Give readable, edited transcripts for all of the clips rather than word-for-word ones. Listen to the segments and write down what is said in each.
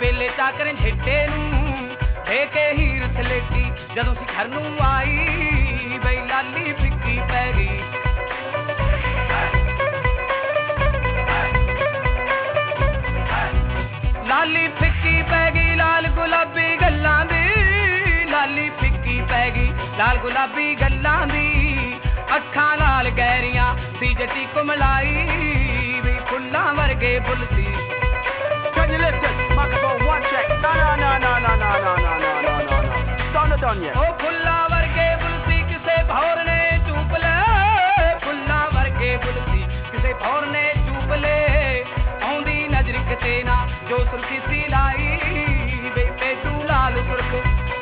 बेले चाकर झेटे नूं दे के हीर सलेटी जदों सी घर नूं आई बई लाली फिक्की पै गई लाली फिक्की पै गई लाल गुलाबी गल्लां दी लाली फिक्की पै गई लाल गुलाबी गल्लां दी अखां लाल गहरियां सी जटी कुमलाई भी फुल्लां वर्गे फुल सी Can you listen? Microphone one check. No. Not done yet. ओ फुल्लां वर्गे फुल सी किसे भौर ने चूप ले फुल्लां वर्गे फुल सी किसे भौर ने चूप ले आउंदी नजर किते ना जो सुर्खी सी लाई वे पेटू लाल सुर्ख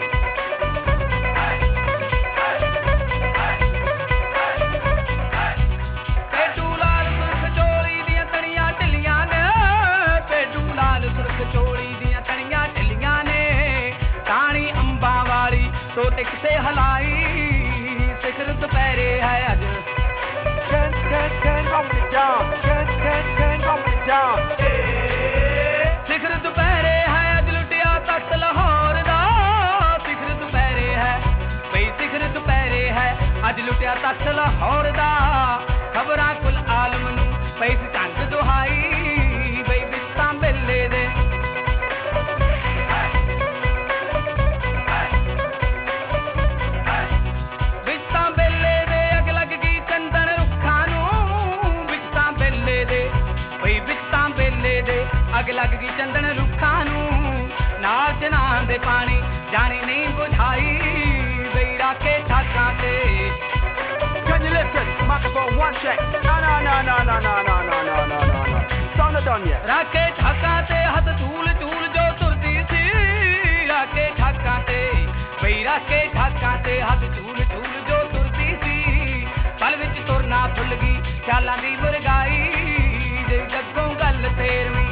पेटू लाल सुर्ख चोली दियां तड़ियां ढिलियां ने पेटू लाल सुर्ख चोली दियां तड़ियां ढिलियां ने ताणी अंबां वाली तो किसे हलाई सिखर दुपहरे है अज Can come with it down. Can come with it down. ਸਿਖਰ ਦੁਪਹਿਰੇ ਹੈ ਅਜ ਲੁੱਟਿਆ ਤਖਤ ਲਾਹੌਰ ਦਾ ਸਿਖਰ ਦੁਪਹਿਰੇ ਹੈ ਬਈ ਸਿਖਰ ਦੁਪਹਿਰੇ ਹੈ ਅਜ ਲੁੱਟਿਆ ਤਖਤ ਲਾਹੌਰ ਦਾ ਖਬਰਾਂ ਕੁਲ ਆਲਮ ਨੂੰ ਪਈ ਸੀ ਢੰਗ ਦੁਹਾਈ ਬਈ ਬਿਸਤਾਂ ਬੇਲੇ ਦੇ ਬਿਸਤਾਂ ਬੇਲੇ ਦੇ ਅਗ ਲੱਗ ਗਈ ਚੰਦਨ ਰੁੱਖਾਂ ਨੂੰ ਬਿਸਤਾਂ ਬੇਲੇ ਦੇ ਬਈ ਬਿਸਤਾਂ ਬੇਲੇ ਦੇ अग लग गई चंदन रुखा नाल जनान दे पानी जानी नहीं बुझाई बई राके ठाकां ते Can you listen? Microphone one check. No. Not done yet. राके ठाकां ते हथ झूल झूल जो तुरदी सी राके ठाकां ते बई राके ठाकां ते हथ झूल झूल जो तुरदी सी पल विच तुरना भुल गई ख्यालां दी मुरगाई जे जग्गों गल तेरवीं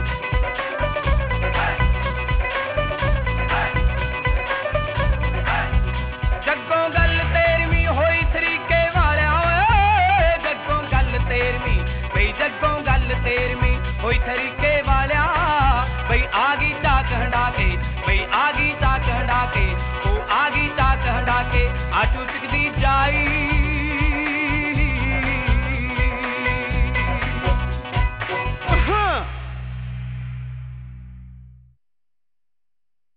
जग्गों गल तेरवीं होई तरीके वालिया जग्गों गल तेरवीं बई जग्गों गल तेरवीं होई तरीके वालिया बई आ गई चाक हंडा के बई आ गई चाक हंडा के ओ आ गई चाक हंडा के आ चुटकदी जाई